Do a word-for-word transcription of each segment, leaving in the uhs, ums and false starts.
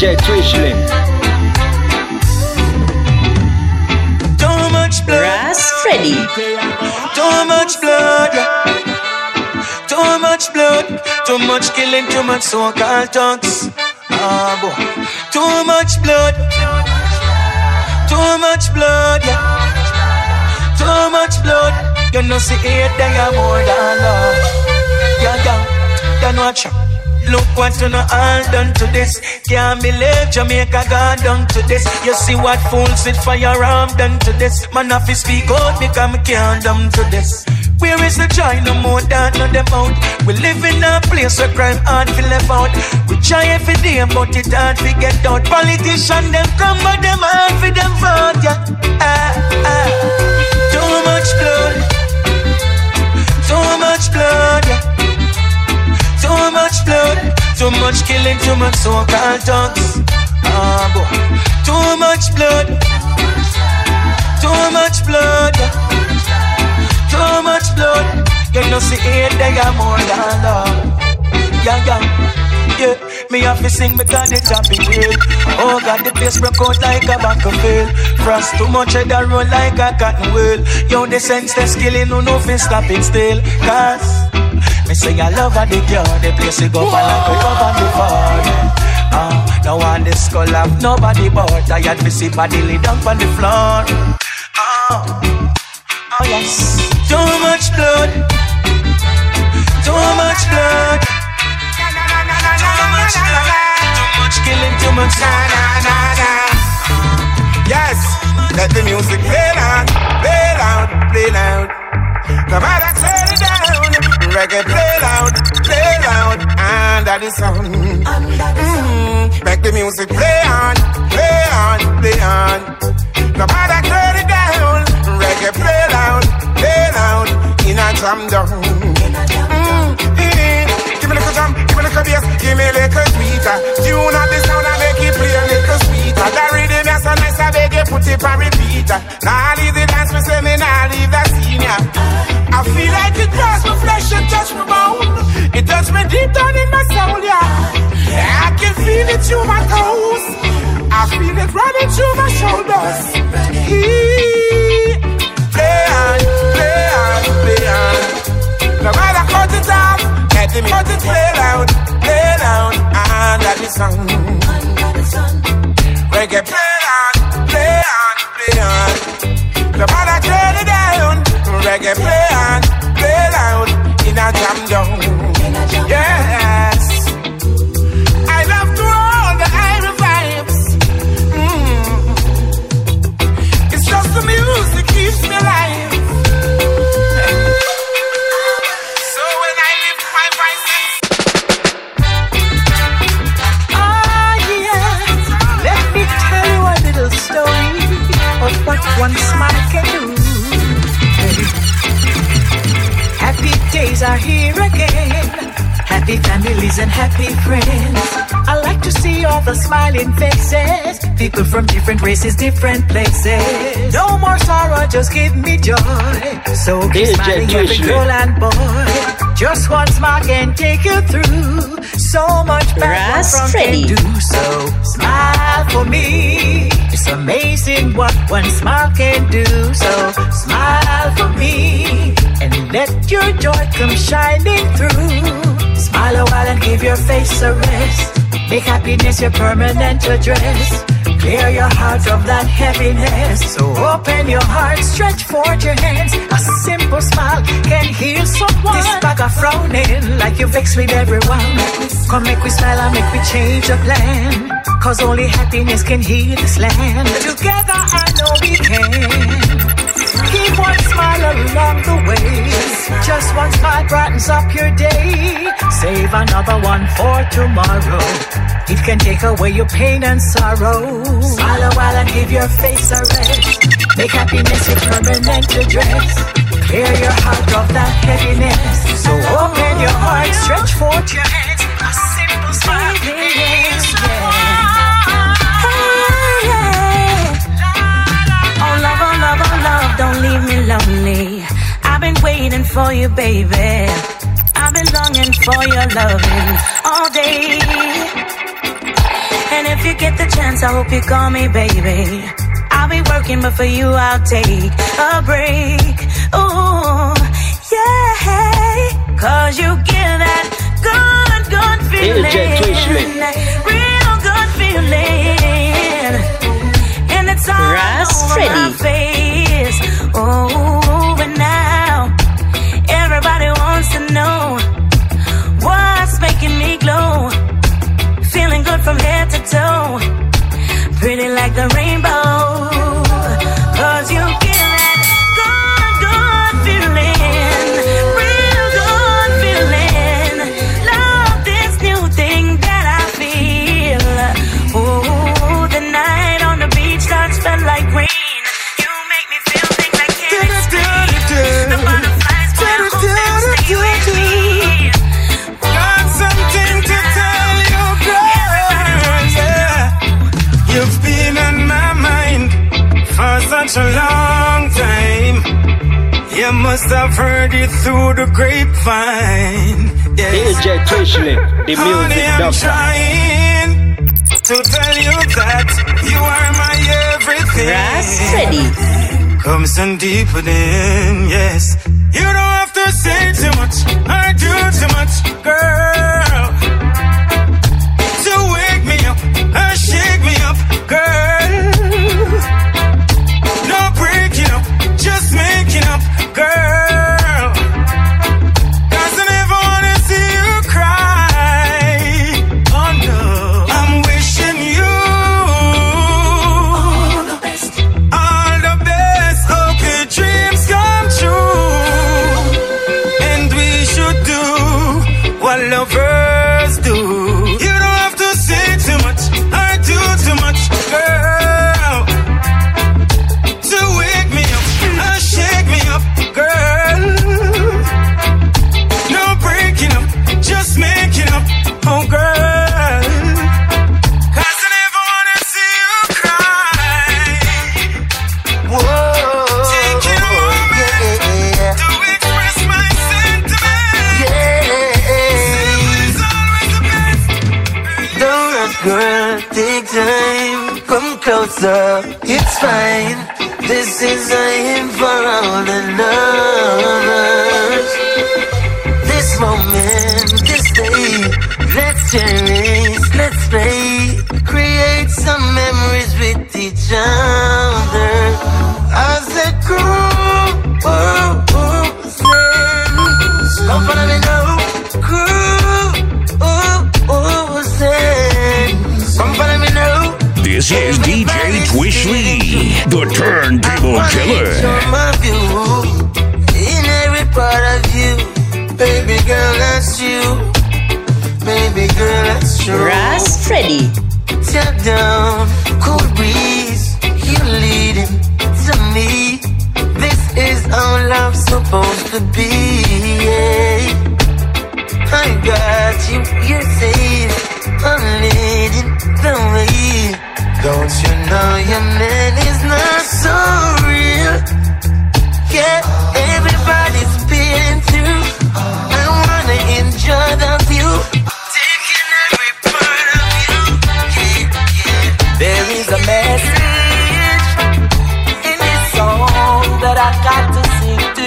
J Twishling. Too much blood. Ras Freddy. Too much blood. Too much blood. Too much killing, too much so-called thugs. Ah, boy. Too much blood. Too much blood. Yeah. Too much blood. You know see it, they are more than love. Yeah, yeah. Then watch out. Look what you know all done to this. Can't believe Jamaica got done to this. You see what fools with firearm done to this. Man have to speak out because me can't done to this. Where is the joy? No more than no them out. We live in a place where crime hard to live out. We try every day but it hard to get out. Politicians them come but them hard for them vote. Yeah. Ah, ah. Too much blood. Too much blood. Yeah. Too much blood, too much killing, too much so-called thugs. Ah, boy. Too much blood, too much blood, too much blood. You know see it, they are more than love. Yeah, yeah, yeah. Me have to sing because it's happy real. Oh God, the place broke out like a back of field. Frost too much head a roll like a cotton wheel. Yo, the sense the skilling, no no fin stop it still. Cause me say I love her the girl, the place we go for like we cover before. Uh, now on the skull have nobody but I had to see body lay down on the floor. Uh, oh yes, too much blood, too much blood, too much blood, too much killing, too much na na na. Yes, let the music play loud, play loud, play loud. Come on and turn it down. Reggae play loud, play loud, under the sun. Mm-hmm. Make the music play on, play on, play on. Come on and turn it down. Reggae play loud, play loud, in a jam down. Mm-hmm. Give me a little jam, give me a little bass, give me a little sweeter. Tune up the sound and make it play a little sweeter. The rhythm is so nice, I beg you put it on repeater. Now leave the dance, me say me now leave the senior. I feel like it cross my flesh and touch my bone. It touch me deep down in my soul, yeah. I can feel it through my toes. I feel it running through my shoulders. He, play on, play on, play on. No matter cut it off, let him cut it play loud, play loud, under the sun. Reggae play on, play on, play on. No matter turn it down. Reggae play on, play loud, in a jam down. Yes, I love to roll the iron vibes. Mm. It's just the music keeps me alive. So when I lift my voice, ah yeah, let me tell you a little story of what one smile can do. Happy days are here again. Happy families and happy friends. I like to see all the smiling faces. People from different races, different places. No more sorrow, just give me joy. So keep smiling every girl and boy. Just one smile can take you through. So much back from can do. So smile for me. It's amazing what one smile can do. So smile for me and let your joy come shining through. Smile a while and give your face a rest. Make happiness your permanent address. Clear your heart of that heaviness. So open your heart, stretch forth your hands. A simple smile can heal someone. This bag of frowning like you vex with everyone. Come make we smile and make we change the plan. Cause only happiness can heal this land. Together I know we can. Keep one smile along the way. Just one smile brightens up your day. Save another one for tomorrow. It can take away your pain and sorrow. Smile a while and give your face a rest. Make happiness your permanent address. Clear your heart of that heaviness. So open your heart, stretch forth your hands. A simple smile is Oh love, oh love, oh love, don't leave me lonely. I've been waiting for you, baby. I've been longing for your loving all day. And if you get the chance, I hope you call me baby. I'll be working, but for you I'll take a break. Ooh, yeah. Cause you get that good, good feeling. Real good feeling. And it's all Ras over Freddy. my face. Oh, and now everybody wants to know what's making me glow. Feeling good from head to toe. Pretty like the rainbow. Cause you get that good, good feeling. Real good feeling. Love this new thing that I feel. Oh, the night on the beach starts felt like rain. You make me feel things I can't explain. The butterflies fly, I hope they stay with me. Got something to tell you, girl. Yeah. You've been on my mind for such a long time. You must have heard it through the grapevine. Yes. D J Twishley, the Honey, music I'm doctor. trying to tell you that you are my everything. Ras Freddy. Come some deeper than, yes. You don't have to say too much or do too much, girl, to wake me up or shake me up, girl. No breaking up, just making up, girl. Cause I never wanna see you cry. Oh no, I'm wishing you all the best, all the best. Hope your dreams come true, and we should do what lovers do. You don't have to say too much or do too much, girl, to wake me up or shake me up, girl. No breaking up, just making up, oh girl. Cause I never wanna see you cry. Whoa. Taking a moment to express my sentiments. It's always the best. Don't rush, girl, take time, come closer, it's fine. This is a hymn for all the lovers. This moment, this day, let's cherish, let's play, create some memories with each other. As a crew, oh, oh, say, come follow me now, crew, oh, oh, say, come follow me now. This is D J Twishley, the turntable killer. Show my view in every part of you, baby girl, that's you, baby girl, that's true. Ras Freddy. Tap down, cool breeze, you leading to me. This is how love's supposed to be. Yeah. I got you, you're safe, I'm leading the way. Don't you know your man is not so real? Yeah, everybody's been through. I wanna enjoy the view, taking every part of you. Yeah, yeah. There is a message in this song that I got to sing to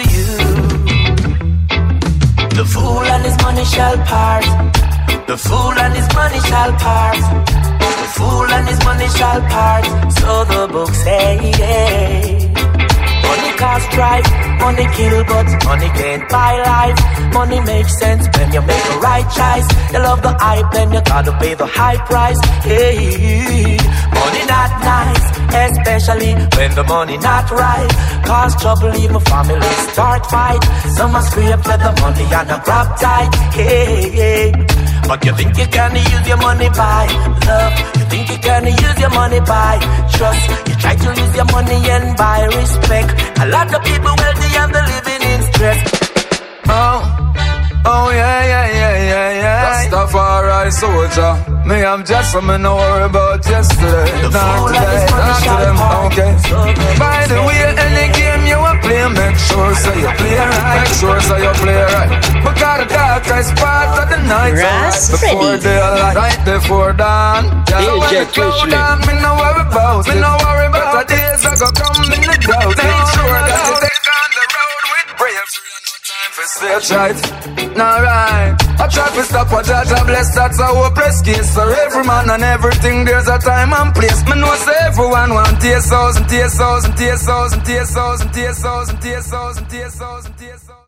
you. The fool and his money shall part. The fool and his money shall part. The fool and his money shall part. So the book say. Money cause strife, money kill, but money can't buy life. Money makes sense when you make the right choice. You love the hype, then you gotta pay the high price. Hey, money not nice, especially when the money not right. Cause trouble, even family start fight. Some are scrape for the money and a grab tight. Hey, hey. But you think you can use your money by love? You think you can use your money by trust? You try to use your money and buy respect. A lot of people wealthy and they're living in stress. Oh, oh yeah, yeah, yeah, yeah, yeah. Rastafari soldier. Me, I'm just something to worry about yesterday. Not today, not to them, okay. By the way, any game you want play, make sure so you play right. Make sure so you play right. Because the darkest part of the night night, Ras right before Freddy. daylight, right before dawn. Just when the cloud down, me no worry about it. Me no worry about the days I go come in the doubt. Make sure that you take on the road with bravery and no time for stage right. Nah right, I try to stop what judge I bless. That's a hopeless case. For every man and everything, there's a time and place. Me know say everyone want tears, souls and tears, souls and tears, souls and tears, souls and tears, souls and tears, souls and tears, souls and tears, souls.